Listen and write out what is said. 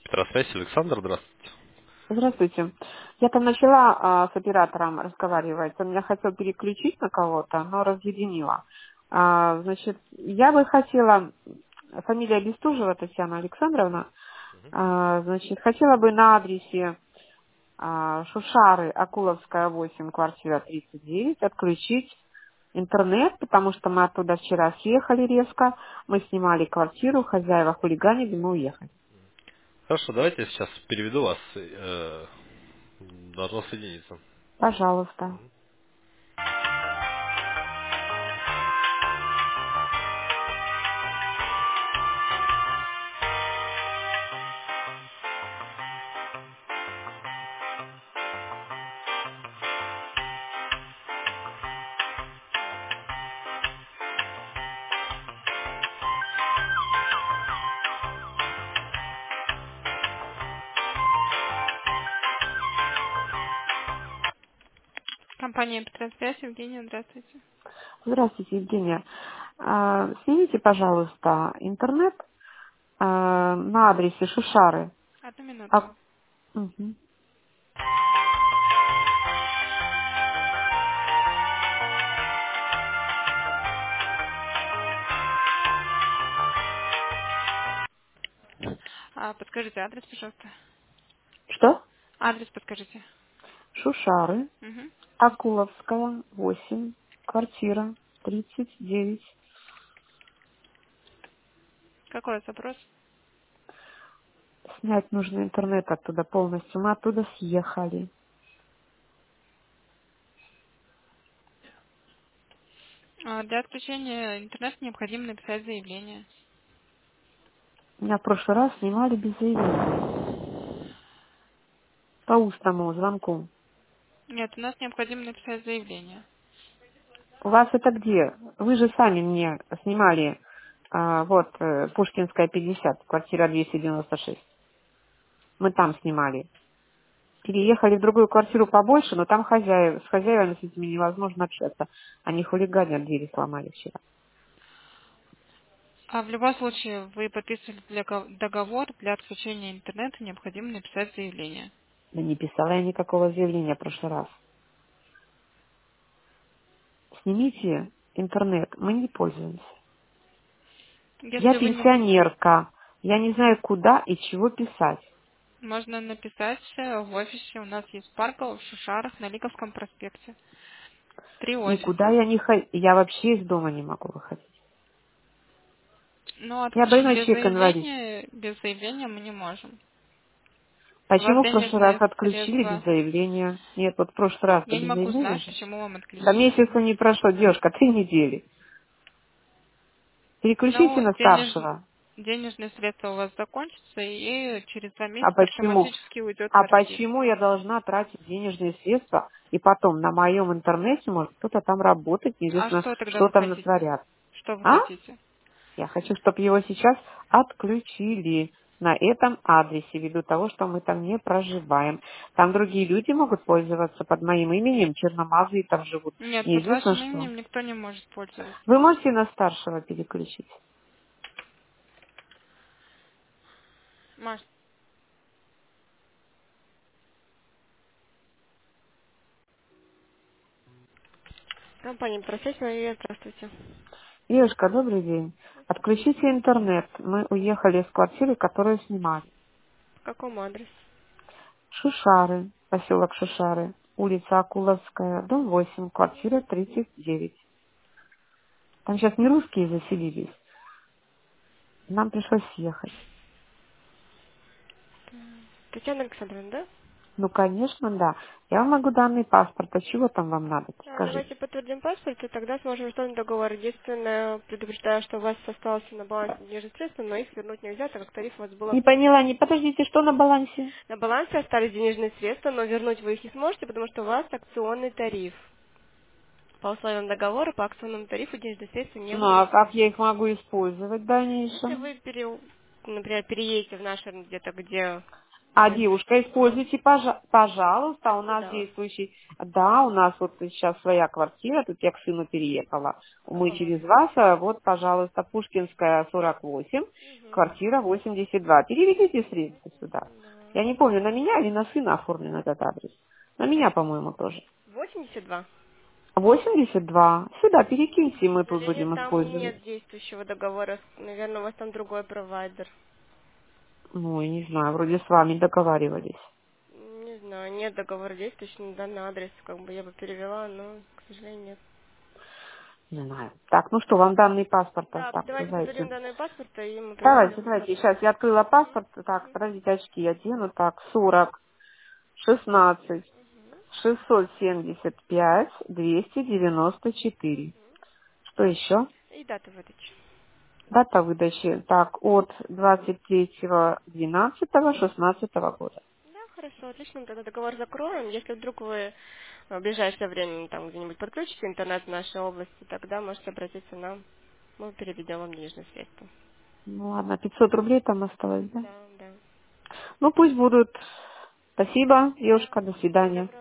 Петросвязь, Александр, здравствуйте. Здравствуйте. Я там начала с оператором разговаривать. Он меня хотел переключить на кого-то, но разъединила. Значит, я бы хотела, фамилия Бестужева Татьяна Александровна, значит, хотела бы на адресе Шушары, Акуловская, 8, квартира 39, отключить интернет, потому что мы оттуда вчера съехали резко. Мы снимали квартиру, хозяева хулиганили, мы уехали. Хорошо, давайте я сейчас переведу вас. Должно соединиться. Пожалуйста. Компания Петросвязь, Евгения, здравствуйте. Здравствуйте, Евгения. Снимите, пожалуйста, интернет на адресе Шушары. Одну минуту. А, мгм. Подскажите адрес, пожалуйста. Что? Адрес подскажите. Шушары, Угу. Акуловская, 8, квартира 39. Какой у вас вопрос? Снять нужно интернет оттуда полностью. Мы оттуда съехали. Для отключения интернета необходимо написать заявление. Меня в прошлый раз снимали без заявления. По устному звонку. Нет, у нас необходимо написать заявление. У вас это где? Вы же сами мне снимали, Пушкинская, 50, квартира 296. Мы там снимали. Переехали в другую квартиру побольше, но там с хозяевами с этими невозможно общаться. Они хулиганят, двери сломали вчера. В любом случае, вы подписывали договор для отключения интернета, необходимо написать заявление. Да не писала я никакого заявления в прошлый раз. Снимите интернет, мы не пользуемся. Я Если вы не... пенсионерка, я не знаю, куда и чего писать. Можно написать в офисе, у нас есть Паркова в Шушарах на Лиговском проспекте. 3 Никуда офиса. я не хожу, я вообще из дома не могу выходить. Но Я отключить больной человек, инвалид. без заявления мы не можем. У вас Почему в прошлый раз денежные отключили без средства. заявления? Нет, вот в прошлый раз-то Я не без могу заявления знать, же. почему вам Да отключили. месяца не прошло, девушка, 3 недели. Переключите Но на старшего. денежные средства у вас закончатся, и через 2 А месяца почему? автоматически уйдет А квартира. почему я должна тратить денежные средства и потом на моем интернете может кто-то там работать, А неизвестно, что тогда что вы там хотите? натворят? Что вы А? хотите? Я хочу, чтобы его сейчас отключили на этом адресе, ввиду того, что мы там не проживаем. Там другие люди могут пользоваться под моим именем, черномазые там живут. Нет, под Неизвестно вашим что. именем никто не может пользоваться. Вы можете на старшего переключить? Маш, компания «Профессия», здравствуйте. Девушка, добрый день. Отключите интернет. Мы уехали с квартиры, которую снимали. По какому адресу? Шушары, поселок Шушары, улица Акуловская, дом 8, квартира 39. Там сейчас не русские заселились. Нам пришлось съехать. Татьяна Александровна, да? Ну, конечно, да. Я вам могу данные паспорта. Чего там вам надо? Скажите. Давайте подтвердим паспорт, и тогда сможем исполнить договор. Единственное, предупреждаю, что у вас осталось на балансе денежных средств, но их вернуть нельзя, так как тариф у вас был. Не поняла, не подождите, что на балансе? На балансе остались денежные средства, но вернуть вы их не сможете, потому что у вас акционный тариф. По условиям договора, по акционному тарифу денежные средства не Ну, а как возвращаются. я их могу использовать в Если дальнейшем? вы, например, переедете в наш район где-то, где А, девушка, используйте, пожалуйста, у нас Куда? действующий, да, у нас вот сейчас своя квартира, тут я к сыну переехала. Мы Ага. через вас, вот, пожалуйста, Пушкинская, 48, Угу. квартира 82. Переведите средства сюда. Да. Я не помню, на меня или на сына оформлен этот адрес. На меня, по-моему, тоже. 82? 82. Сюда перекиньте, и К мы тут сожалению, будем там использовать. нет действующего договора. Наверное, у вас там другой провайдер. Ну, я не знаю, вроде с вами договаривались. Не знаю, нет договора действующего на данный адрес. Как бы я бы перевела, но, к сожалению, нет. Не знаю. Так, ну что, вам данные паспорта? Да, Так, давайте давайте. подадим данные паспорта, и мы Давайте, проведем. давайте. Сейчас я открыла паспорт. Так, подождите, очки одену. Так, 40, 16, 675, 294. Что еще? И дату выдачи. Дата выдачи. Так, от 23.12.16 года. Да, хорошо, отлично, тогда договор закроем. Если вдруг вы в ближайшее время там где-нибудь подключите интернет в нашей области, тогда можете обратиться к нам. Мы переведем вам денежные средства. Ну ладно, 500 рублей там осталось, да? Да, да. Ну пусть будут. Спасибо, Да. девушка, до Всего свидания. доброго.